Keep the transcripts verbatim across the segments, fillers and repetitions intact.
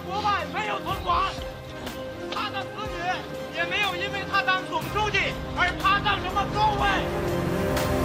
国外没有存款，他的子女也没有因为他当总书记而爬上什么高位。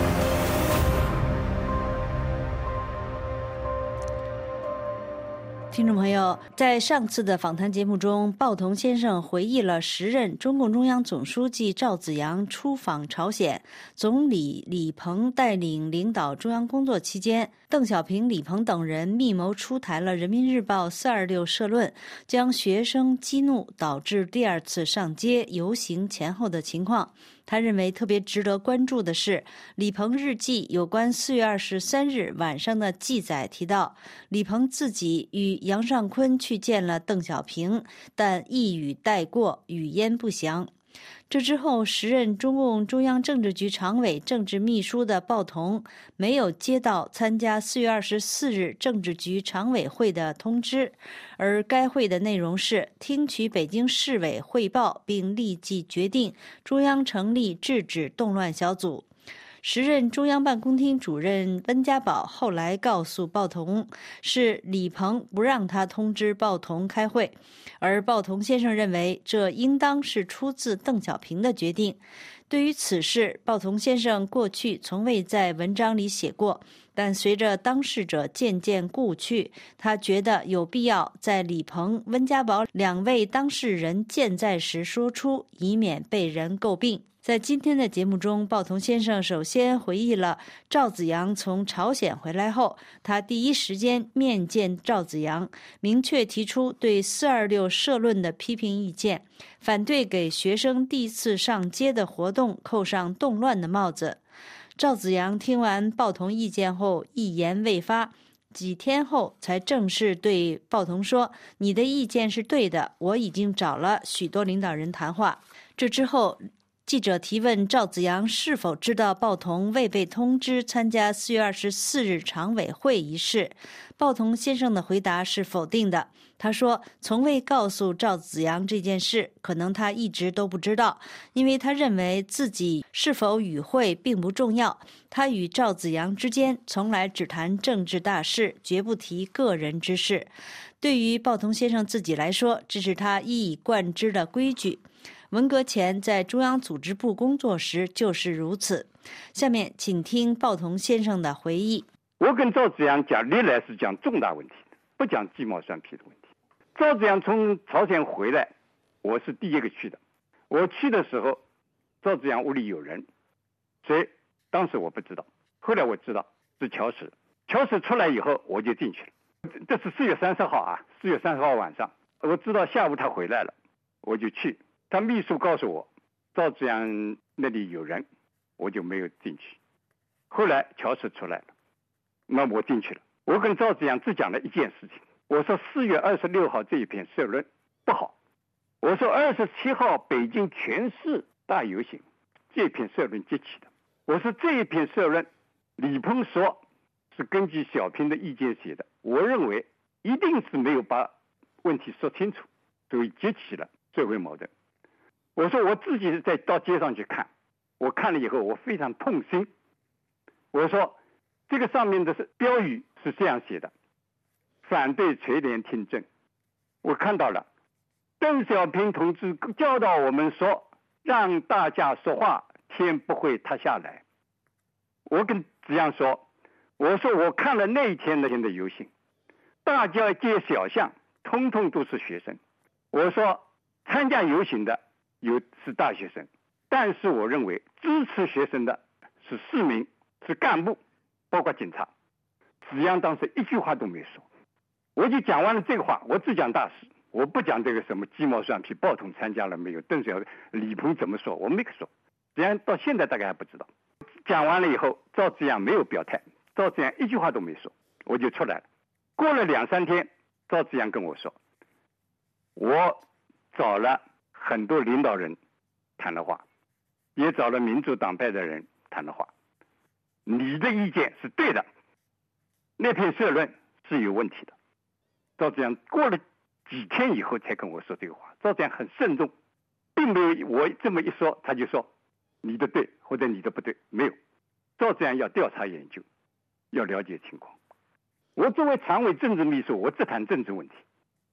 听众朋友，在上次的访谈节目中，鲍同先生回忆了时任中共中央总书记赵紫阳出访朝鲜，总理李鹏带领领导中央工作期间，邓小平、李鹏等人密谋出台了人民日报四二六社论，将学生激怒，导致第二次上街游行前后的情况。他认为特别值得关注的是，李鹏日记有关四月二十三日晚上的记载提到，李鹏自己与杨尚昆去见了邓小平，但一语带过，语焉不详。这之后，时任中共中央政治局常委、政治秘书的鲍同没有接到参加四月二十四日政治局常委会的通知，而该会的内容是听取北京市委汇报，并立即决定中央成立制止动乱小组。时任中央办公厅主任温家宝后来告诉鲍同，是李鹏不让他通知鲍同开会，而鲍同先生认为这应当是出自邓小平的决定。对于此事，鲍同先生过去从未在文章里写过，但随着当事者渐渐故去，他觉得有必要在李鹏、温家宝两位当事人健在时说出，以免被人诟病。在今天的节目中，鲍同先生首先回忆了赵紫阳从朝鲜回来后，他第一时间面见赵紫阳，明确提出对四二六社论的批评意见，反对给学生第一次上街的活动扣上动乱的帽子。赵紫阳听完鲍同意见后一言未发，几天后才正式对鲍同说，你的意见是对的，我已经找了许多领导人谈话。这之后，记者提问赵紫阳是否知道鲍同未被通知参加四月二十四日常委会一事，鲍同先生的回答是否定的。他说从未告诉赵紫阳这件事，可能他一直都不知道，因为他认为自己是否与会并不重要，他与赵紫阳之间从来只谈政治大事，绝不提个人之事。对于鲍同先生自己来说，这是他一以贯之的规矩。文革前在中央组织部工作时就是如此。下面请听鲍同先生的回忆。 我跟赵紫阳讲，历来是讲重大问题，不讲鸡毛蒜皮的问题。赵紫阳从朝鲜回来，我是第一个去的。我去的时候，赵紫阳屋里有人，所以当时我不知道，后来我知道是乔石。乔石出来以后，我就进去了。这是四月三十号啊，四月三十号晚上，我知道下午他回来了，我就去。他秘书告诉我赵紫阳那里有人，我就没有进去。后来乔石出来了，那我进去了。我跟赵紫阳只讲了一件事情，我说四月二十六号这一篇社论不好，我说二十七号北京全市大游行这篇社论激起的，我说这一篇社论李鹏说是根据小平的意见写的，我认为一定是没有把问题说清楚，所以激起了社会矛盾。我说我自己在到街上去看，我看了以后我非常痛心。我说这个上面的标语是这样写的，反对垂帘听政。我看到了邓小平同志教导我们说，让大家说话，天不会塌下来。我跟紫阳说，我说我看了那一天那天的游行，大街小巷通通都是学生。我说参加游行的有是大学生，但是我认为支持学生的是市民，是干部，包括警察。紫阳当时一句话都没说，我就讲完了这个话，我只讲大事，我不讲这个什么鸡毛蒜皮，鲍同参加了没有，邓小李鹏怎么说，我没说。紫阳到现在大概还不知道。讲完了以后，赵紫阳没有表态，赵紫阳一句话都没说，我就出来了。过了两三天，赵紫阳跟我说，我找了很多领导人谈了话，也找了民主党派的人谈了话，你的意见是对的，那篇社论是有问题的。赵紫阳过了几天以后才跟我说这个话，赵紫阳很慎重，并没有我这么一说他就说你的对或者你的不对，没有。赵紫阳要调查研究，要了解情况。我作为常委政治秘书，我只谈政治问题，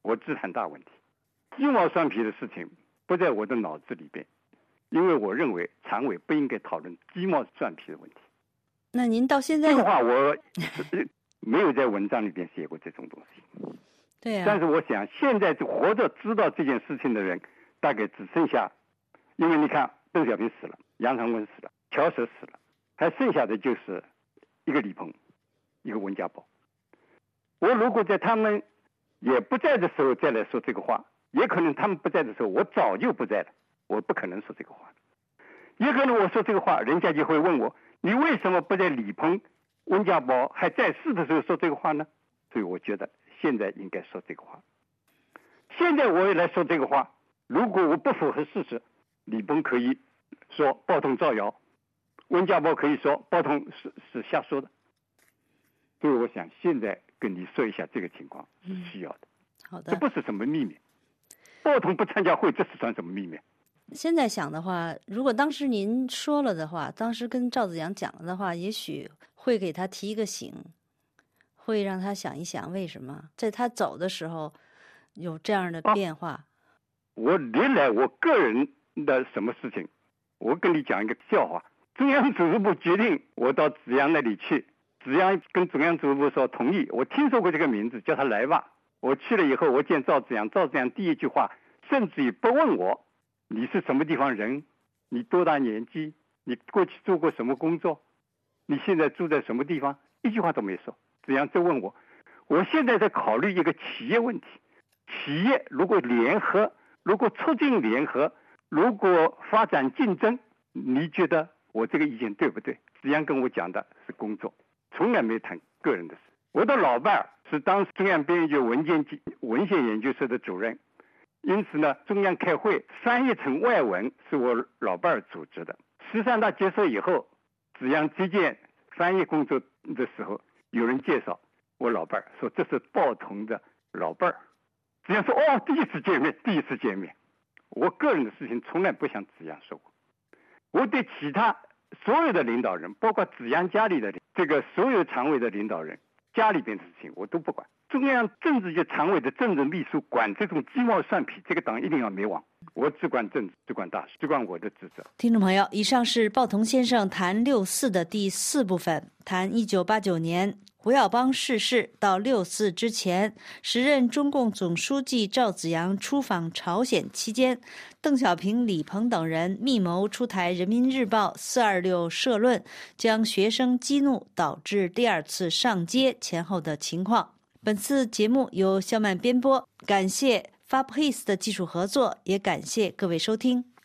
我知谈大问题。鸡毛蒜皮的事情不在我的脑子里边，因为我认为常委不应该讨论鸡毛蒜皮的问题。 那您到现在这个话我没有在文章里边写过这种东西。 对啊， 但是我想现在活着知道这件事情的人大概只剩下，因为你看邓小平死了，杨长昆死了，乔蛇死了，还剩下的就是一个李鹏，一个温家宝。我如果在他们也不在的时候再来说这个话，也可能他们不在的时候我早就不在了，我不可能说这个话。也可能我说这个话，人家就会问我，你为什么不在李鹏、温家宝还在世的时候说这个话呢？所以我觉得现在应该说这个话。现在我也来说这个话，如果我不符合事实，李鹏可以说报通造谣，温家宝可以说报通是是瞎说的。所以我想现在跟你说一下这个情况是需要的。 嗯、好的， 这不是什么秘密。报通不参加会，这是算什么秘密？ 现在想的话，如果当时您说了的话，当时跟赵紫阳讲了的话，也许会给他提一个醒，会让他想一想为什么在他走的时候有这样的变化。啊、 我历来我个人的什么事情，我跟你讲一个笑话。中央组织部决定我到紫阳那里去，紫阳跟中央组织部说同意，我听说过这个名字，叫他来吧。我去了以后，我见赵紫阳，赵紫阳第一句话甚至于不问我你是什么地方人，你多大年纪，你过去做过什么工作，你现在住在什么地方，一句话都没说。紫阳就问我，我现在在考虑一个企业问题，企业如果联合，如果促进联合，如果发展竞争，你觉得我这个意见对不对？紫阳跟我讲的是工作，从来没谈个人的事。我的老伴儿是当中央编译局文件文献研究社的主任，因此呢，中央开会翻译成外文是我老伴儿组织的。十三大结束以后，紫阳接见翻译工作的时候，有人介绍我老伴儿，说这是报童的老伴儿。紫阳说哦，第一次见面，第一次见面。我个人的事情从来不向紫阳说过，我对其他所有的领导人，包括紫阳家里的这个所有常委的领导人，家里边的事情我都不管。中央政治局常委的政治秘书管这种鸡毛蒜皮，这个党一定要灭亡。我只管政治，只管大事，只管我的职责。 听众朋友，以上是鲍同先生谈六四的第四部分，谈一九八九年胡耀邦逝世到六四之前，时任中共总书记赵紫阳出访朝鲜期间，邓小平、李鹏等人密谋出台人民日报四二六社论，将学生激怒，导致第二次上街前后的情况。本次节目由肖曼编播，感谢 F A B H I S 的技术合作，也感谢各位收听。